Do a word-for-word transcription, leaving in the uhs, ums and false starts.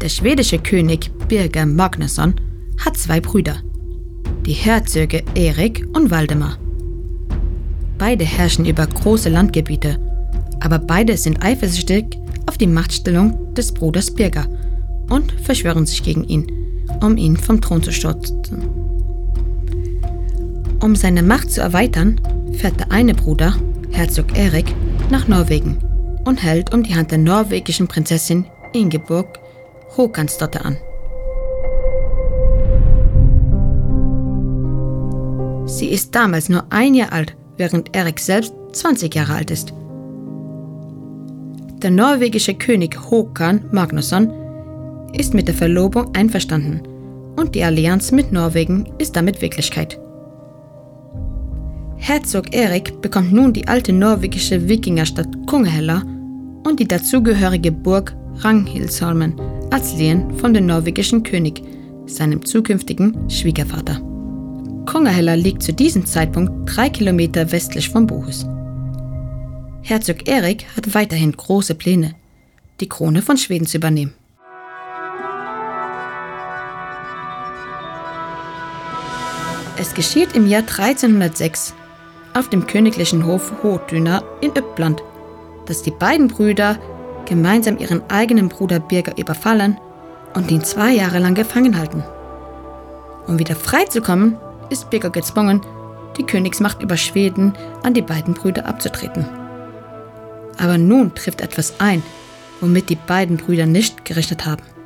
Der schwedische König Birger Magnusson hat zwei Brüder, die Herzöge Erik und Waldemar. Beide herrschen über große Landgebiete, aber beide sind eifersüchtig auf die Machtstellung des Bruders Birger und verschwören sich gegen ihn, um ihn vom Thron zu stürzen. Um seine Macht zu erweitern, fährt der eine Bruder, Herzog Erik, nach Norwegen und hält um die Hand der norwegischen Prinzessin Ingeborg Håkansdotter an. Sie ist damals nur ein Jahr alt, während Erik selbst zwanzig Jahre alt ist. Der norwegische König Håkan Magnusson ist mit der Verlobung einverstanden und die Allianz mit Norwegen ist damit Wirklichkeit. Herzog Erik bekommt nun die alte norwegische Wikingerstadt Konghella und die dazugehörige Burg Ragnhildsholmen als Lehen von dem norwegischen König, seinem zukünftigen Schwiegervater. Konghella liegt zu diesem Zeitpunkt drei Kilometer westlich von Bohus. Herzog Erik hat weiterhin große Pläne, die Krone von Schweden zu übernehmen. Es geschieht im Jahr dreizehnhundertsechs auf dem königlichen Hof Hothüna in Uppland, dass die beiden Brüder gemeinsam ihren eigenen Bruder Birger überfallen und ihn zwei Jahre lang gefangen halten. Um wieder freizukommen, ist Birger gezwungen, die Königsmacht über Schweden an die beiden Brüder abzutreten. Aber nun trifft etwas ein, womit die beiden Brüder nicht gerechnet haben.